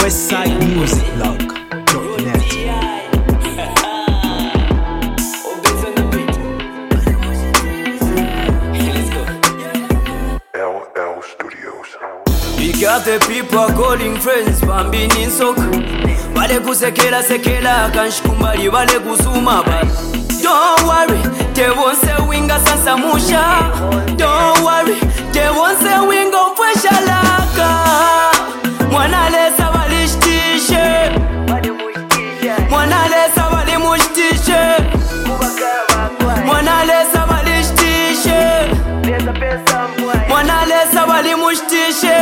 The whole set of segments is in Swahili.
westsidemusicblog.net. LL Studios. We got the people calling friends bambini nsoko bale kusekela sekela kanshikumbali bale kusuma ba. Don't worry, they won't say winga sansa musha. Don't worry, they won't say winga ufresha laka. Mwana lesa walishtishe, mwana lesa walimushtishe, mwana lesa walishtishe, mwana lesa walimushtishe.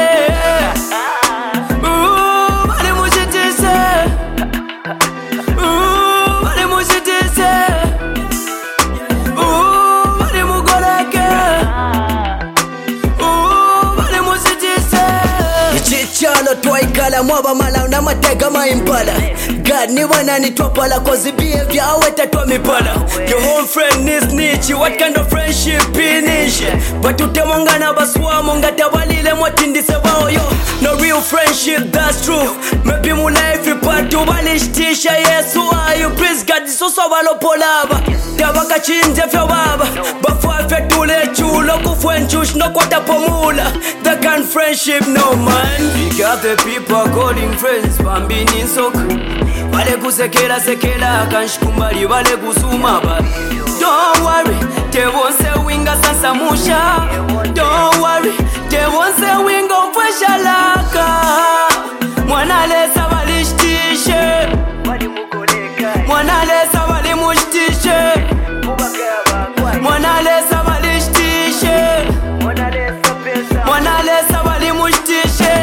Chalo twaikala mwaba mala na matega maimpala. God ni wana ni twapala cause behavior aweta twa mipala. Your whole friend is niche, what kind of friendship finish? But utemongana baswamo ngatabalile mwatindise bao yo. No real friendship, that's true. Maybe mu life ipatu balishtisha Yesu ayu. Please God soso balopolaba tabaka chinze fya baba bafwa fya tule chulo kufwenchush no kwata pomula. That kind friendship no man. We got the people calling friends bambini nsoko bale kusekela sekela kanshikumbali bale kusuma ba. Don't worry, they won't say winga sansa musha. Don't worry, they won't say winga ufresha laka. Mwana lesa walishtishe, mwana lesa walimushtishe, mwana lesa walishtishe, mwana lesa walimushtishe.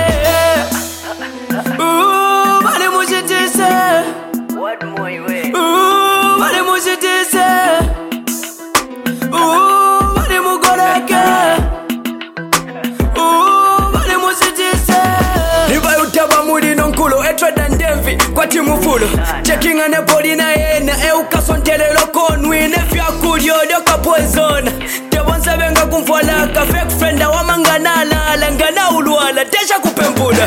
Kwati mufulo checking ane body na ena eukasontelelo konwine fyakulyo lyoka poison tebonse benga kumfolaka fake friend wamanganalala ngana ulwala tesha kupempula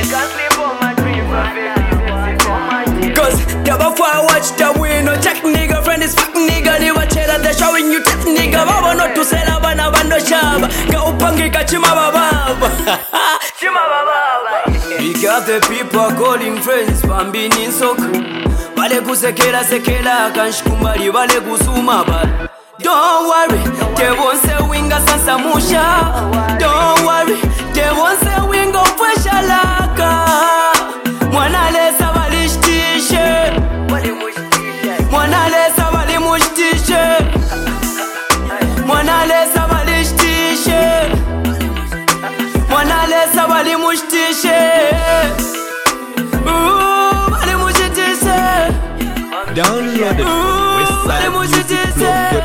cause tabafwa watch the wino check nigga friend is fuck nigga ni wachela they showing you test nigga baba no tusela bana bando shaba ka upangika chima baba chima baba. We got the people calling friends bambini nsoko bale kusekela sekela kanshikumbali bale kusuma ba. Don't worry, they won't say winga sansa musha. Don't worry, they won't say winga ufresha laka. Mwana lesa walishtishe, mwana lesa walimushtishe, mwana lesa walishtishe, mwana lesa walimushtishe. Download it from westsidemusicblog.net.